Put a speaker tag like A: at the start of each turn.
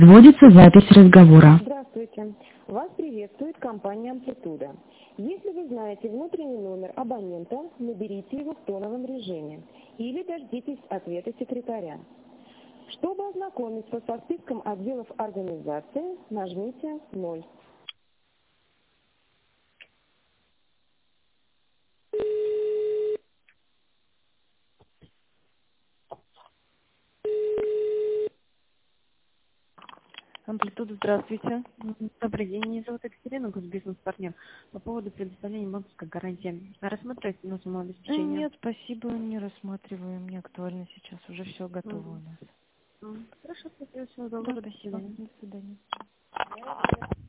A: Вводится запись разговора.
B: Здравствуйте. Вас приветствует компания «Амплитуда». Если вы знаете внутренний номер абонента, наберите его в тоновом режиме или дождитесь ответа секретаря. Чтобы ознакомиться со списком отделов организации, нажмите 0.
C: Амплитуда, здравствуйте.
D: Добрый день, меня зовут Екатерина, госбизнес-партнер. По поводу предоставления банковской гарантии. Рассматриваете на самообеспечение?
C: Нет, спасибо, не рассматриваем, не актуально сейчас, уже все готово у нас.
D: Хорошо, спасибо, всего доброго,
C: Да,
D: до
C: спасибо,
D: свидания.
C: до свидания.